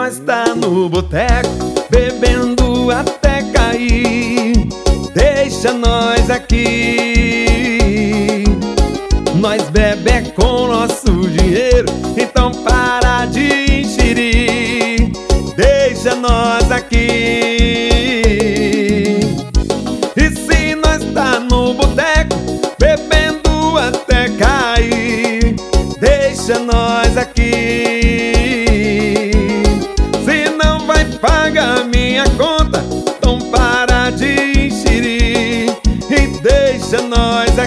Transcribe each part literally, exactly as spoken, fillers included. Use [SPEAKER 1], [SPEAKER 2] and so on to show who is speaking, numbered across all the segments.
[SPEAKER 1] nós tá no boteco, bebendo até cair. Deixa nós aqui. Nós bebe é com nosso dinheiro, então para de enxerir. Deixa nós aqui. E se nós tá no boteco, bebendo até cair, deixa nós aqui. Se não vai pagar minha conta, então para de enxerir e deixa nós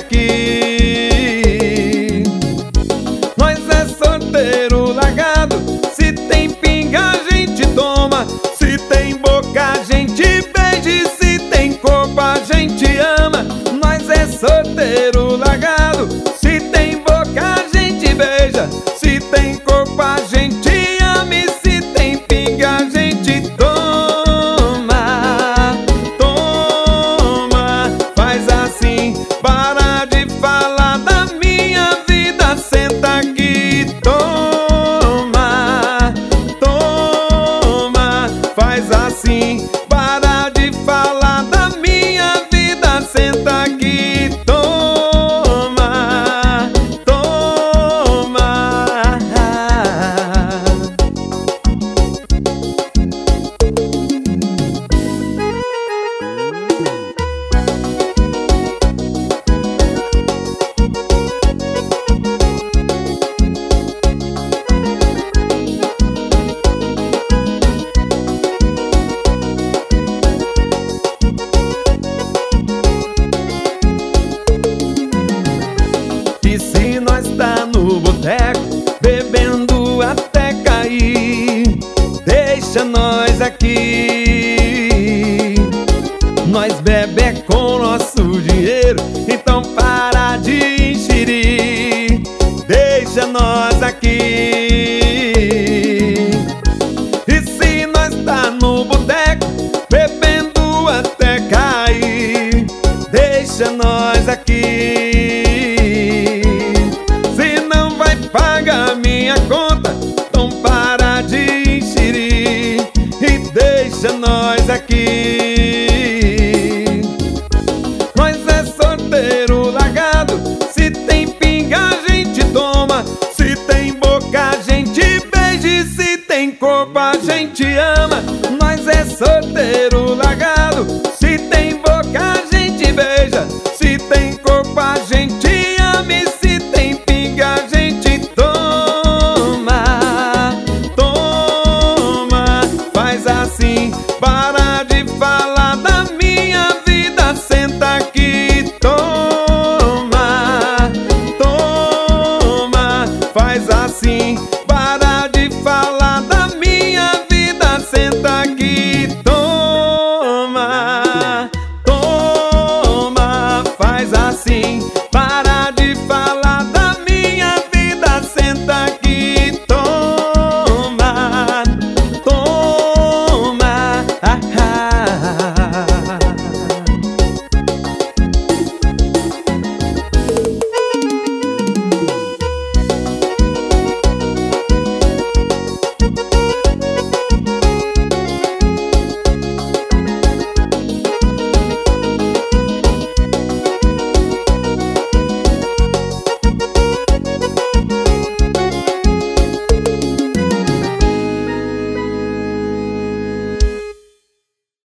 [SPEAKER 1] aqui. Nós é solteiro largado, se tem pinga a gente toma, se tem boca a gente beija, e se tem corpo a gente ama. Nós é solteiro largado, se tem boca a gente beija, se tem corpo a gente ama, e se tem pinga a gente toma. Toma, faz assim, para de falar da minha vida, senta aqui. Toma, toma, faz assim, para de falar da minha vida, senta aqui. Toma, toma. E se nós tá no boteco, bebendo até cair, deixa nós aqui. Nós bebe é com nosso dinheiro, então para de enxerir. Deixa nós aqui. E se nós tá no boteco, bebendo até cair, deixa nós aqui. Se não vai pagar minha conta, então para de enxerir e deixa nós aqui. Nós é solteiro largado, se tem pinga a gente toma, se tem boca a gente beija, e se tem corpo a gente ama. Nós é solteiro largado, se tem boca a gente beija, se tem corpo a gente ama, e se tem pinga a gente toma. Toma, faz assim, para de falar da minha vida, senta aqui. Toma, toma, faz assim, para de falar da minha vida, senta aqui. Toma, toma, faz assim,